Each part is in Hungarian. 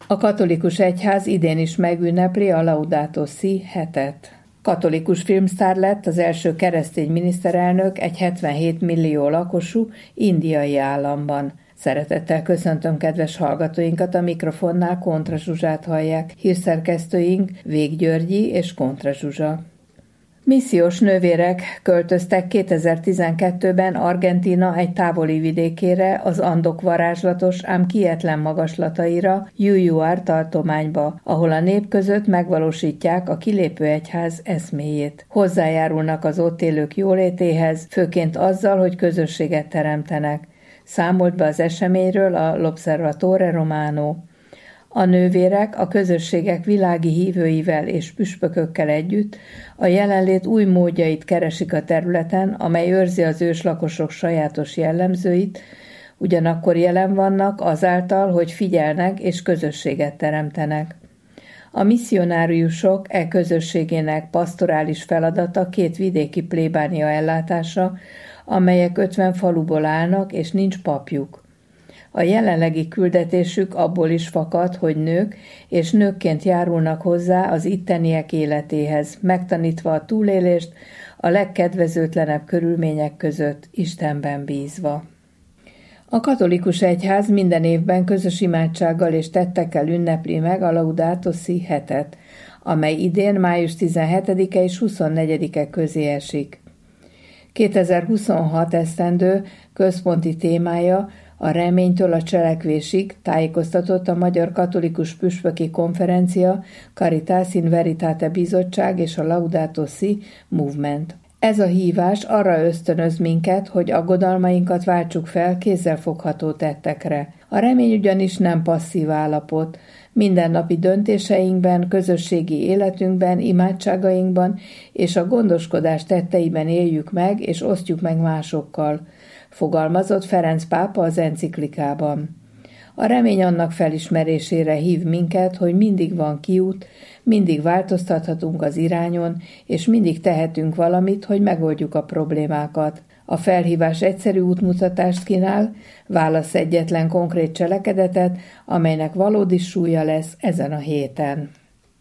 A katolikus egyház idén is megünnepli a Laudato Si hetet. Katolikus filmsztár lett az első keresztény miniszterelnök egy 77 millió lakosú indiai államban. Szeretettel köszöntöm kedves hallgatóinkat, a mikrofonnál Kontra Zsuzsát hallják, hírszerkesztőink Vég Györgyi és Kontra Zsuzsa. Missziós nővérek költöztek 2012-ben Argentína egy távoli vidékére, az Andok varázslatos, ám kietlen magaslataira, Jújúár tartományba, ahol a nép között megvalósítják a kilépő egyház eszméjét. Hozzájárulnak az ott élők jólétéhez, főként azzal, hogy közösséget teremtenek. Számolt be az eseményről a L'Osservatore Romano. A nővérek a közösségek világi hívőivel és püspökökkel együtt a jelenlét új módjait keresik a területen, amely őrzi az őslakosok sajátos jellemzőit, ugyanakkor jelen vannak azáltal, hogy figyelnek és közösséget teremtenek. A misszionáriusok közösségének pasztorális feladata 2 vidéki plébánia ellátása, amelyek 50 faluból állnak, és nincs papjuk. A jelenlegi küldetésük abból is fakad, hogy nők és nőkként járulnak hozzá az itteniek életéhez, megtanítva a túlélést a legkedvezőtlenebb körülmények között, Istenben bízva. A katolikus egyház minden évben közös imádsággal és tettekkel ünnepli meg a Laudato Si hetet, amely idén május 17-e és 24-e közé esik. 2026 esztendő központi témája a reménytől a cselekvésig, tájékoztatott a Magyar Katolikus Püspöki Konferencia, Caritas in Veritate Bizottság és a Laudato Si Movement. Ez a hívás arra ösztönöz minket, hogy aggodalmainkat váltsuk fel kézzelfogható tettekre. A remény ugyanis nem passzív állapot. Mindennapi döntéseinkben, közösségi életünkben, imádságainkban és a gondoskodás tetteiben éljük meg és osztjuk meg másokkal, fogalmazott Ferenc pápa az enciklikában. A remény annak felismerésére hív minket, hogy mindig van kiút, mindig változtathatunk az irányon, és mindig tehetünk valamit, hogy megoldjuk a problémákat. A felhívás egyszerű útmutatást kínál, válasz egyetlen konkrét cselekedetet, amelynek valódi súlya lesz ezen a héten.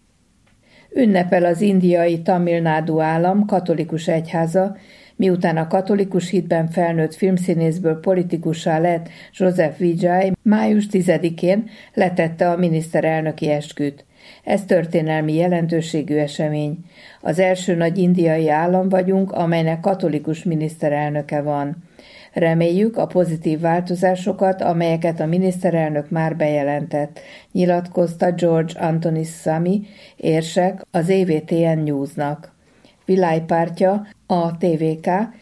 Ünnepel az indiai Tamil Nadu állam katolikus egyháza, miután a katolikus hitben felnőtt filmszínészből politikussá lett Joseph Vijay május 10-én letette a miniszterelnöki esküt. Ez történelmi jelentőségű esemény. Az első nagy indiai állam vagyunk, amelynek katolikus miniszterelnöke van. Reméljük a pozitív változásokat, amelyeket a miniszterelnök már bejelentett, nyilatkozta George Antonisamy érsek az EWTN Newsnak. Vilay pártja, a TVK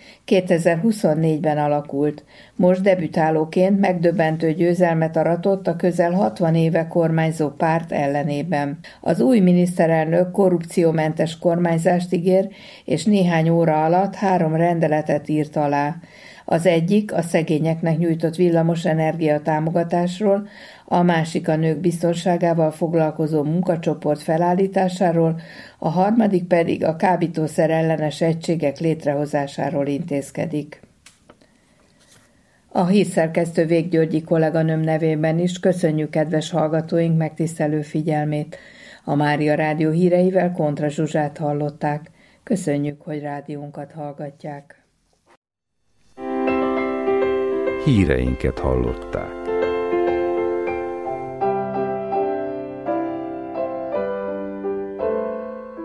2024-ben alakult. Most debütálóként megdöbbentő győzelmet aratott a közel 60 éve kormányzó párt ellenében. Az új miniszterelnök korrupciómentes kormányzást ígér, és néhány óra alatt 3 rendeletet írt alá. Az egyik a szegényeknek nyújtott villamosenergia támogatásról, a másik a nők biztonságával foglalkozó munkacsoport felállításáról, a harmadik pedig a kábítószer ellenes egységek létrehozásáról intézkedik. A hírszerkesztő Vég Györgyi kolléganőm nevében is köszönjük kedves hallgatóink megtisztelő figyelmét. A Mária Rádió híreivel Kontra Zsuzsát hallották. Köszönjük, hogy rádiónkat hallgatják. Híreinket hallották.